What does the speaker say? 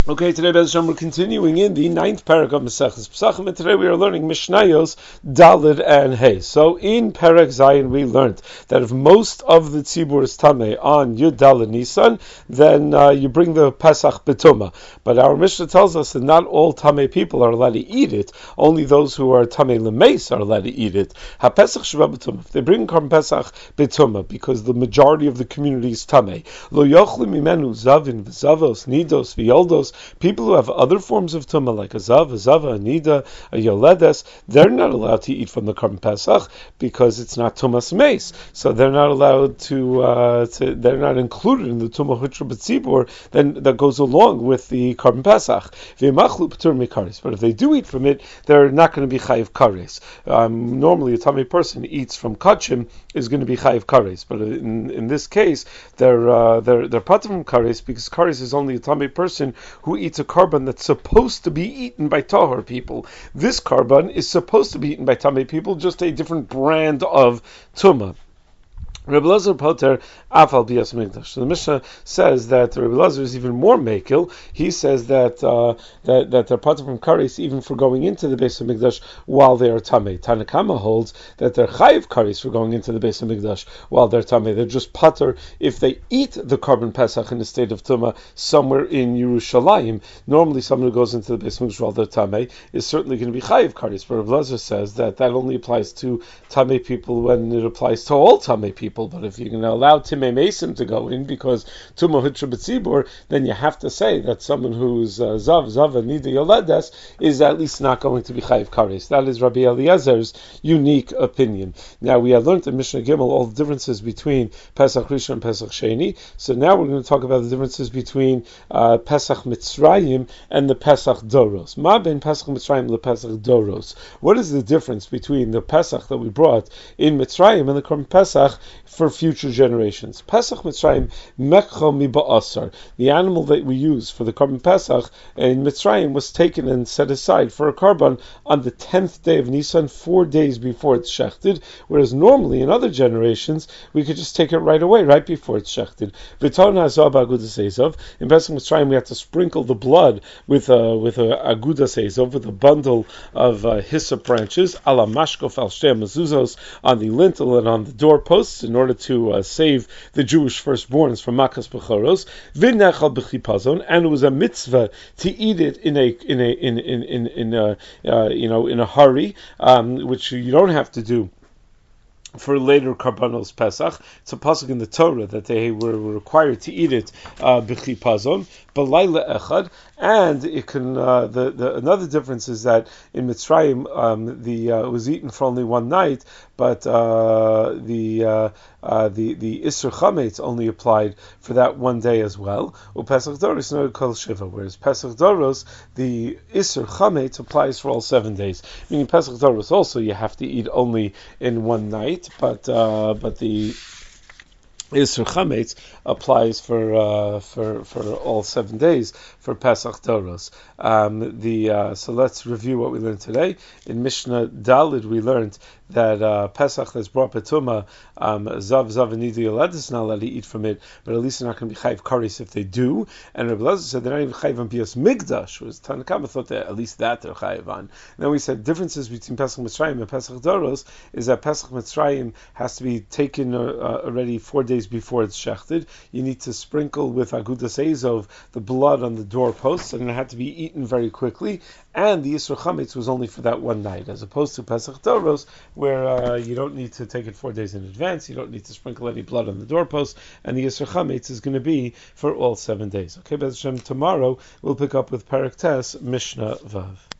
Okay, today, Bez Hashem, we're continuing in the 9th parak of Maseches Pesachim, and today we are learning Mishnayos, Daled, and Hey. So, in Parak Zayin, we learned that if most of the tzibur is tamei on Yud Daled Nisan, then you bring the Pesach B'tumah. But our Mishnah tells us that not all tamei people are allowed to eat it; only those who are tamei lemeis are allowed to eat it. HaPesach Sheva B'tumah. If they bring Korban Pesach B'tumah, because the majority of the community is tamei, Lo yochli mimenu zavin v'zavos nidos v'yoldos. People who have other forms of tumah, like a zav, a zava, a nida, a yoledes, they're not allowed to eat from the Korban Pesach because it's not tumas meis. So they're not allowed to they're not included in the tumah hutra b'tzibur then that goes along with the Korban Pesach. V'yemachlu p'tur mikaris. But if they do eat from it, they're not going to be chayiv kares. Normally, a tamei person eats from kachim is going to be chayiv kares, but in this case, they're patur from kares because kares is only a tamei person who eats a korban that's supposed to be eaten by tahor people. This korban is supposed to be eaten by tamei people, just a different brand of tumah. Rebbe Elazar Poter Afal Bias Mikdash. So the Mishnah says that Rebbe Elazar is even more makil. He says that they're part from kares even for going into the Beis Hamikdash while they are tamei. Tanakama holds that they're chayiv kares for going into the Beis Hamikdash while they're tamei. They're just pater if they eat the Korban Pesach in the state of tumah somewhere in Yerushalayim. Normally, someone who goes into the Beis Hamikdash while they're tamei is certainly going to be chayiv kares. But Rebbe Elazar says that only applies to tamei people when it applies to all tamei people. But if you're going to allow Timei Mesim to go in because Tumah Hutra B'tzibur, then you have to say that someone who's Zav, Zava, Nida, Yoledes is at least not going to be Chayiv Kares. That is Rabbi Eliezer's unique opinion. Now, we have learned in Mishnah Gimel all the differences between Pesach Rishon and Pesach Sheni. So now we're going to talk about the differences between Pesach Mitzrayim and the Pesach Doros. Ma ben Pesach Mitzrayim le Pesach Doros. What is the difference between the Pesach that we brought in Mitzrayim and the Korban Pesach for future generations? Pesach Mitzrayim mekcha mi ba'asar. The animal that we use for the Korban Pesach in Mitzrayim was taken and set aside for a korban on the 10th day of Nisan, 4 days before it's shechted, whereas normally in other generations we could just take it right away, right before it's shechted. V'ton ha'azah ba'agudas ezov. In Pesach Mitzrayim we have to sprinkle the blood with a agudas ezov, with a bundle of hyssop branches, ala mashkof al shtei mezuzos, on the lintel and on the doorposts, in order to save the Jewish firstborns from makas bechoros. V'nechal b'chipazon, and it was a mitzvah to eat it in a hurry, which you don't have to do for later Karbanos Pesach. It's a pasuk in the Torah that they were required to eat it b'chipazon, b'layla echad, and it can. Another difference is that in Mitzrayim it was eaten for only one night, but the Isser Chametz only applied for that one day as well. Pesach Doros no kol shiva, whereas Pesach Doros the Isser Chametz applies for all 7 days. Meaning Pesach Doros also you have to eat only in one night, but the Isser Chametz applies for all 7 days for Pesach Doros. So let's review what we learned today. In Mishnah Daled we learned that Pesach that's brought Petuma, Zav, and Nida Yoledes is not allowed to eat from it, but at least they're not going to be Chayiv Kares if they do. And Rebbe Elazar said they're not even Chayiv on Bias Migdash, whereas Tanakama thought that at least that they're Chayiv on. And then we said differences between Pesach Mitzrayim and Pesach Doros is that Pesach Mitzrayim has to be taken already 4 days before it's shechted. You need to sprinkle with Agudas Ezov the blood on the doorposts, and it had to be eaten very quickly. And the Yisro Chametz was only for that one night, as opposed to Pesach Doros, where you don't need to take it 4 days in advance, you don't need to sprinkle any blood on the doorpost, and the Yisro Chametz is going to be for all 7 days. Okay, Bez Hashem, tomorrow we'll pick up with Parak Tes, Mishnah Vav.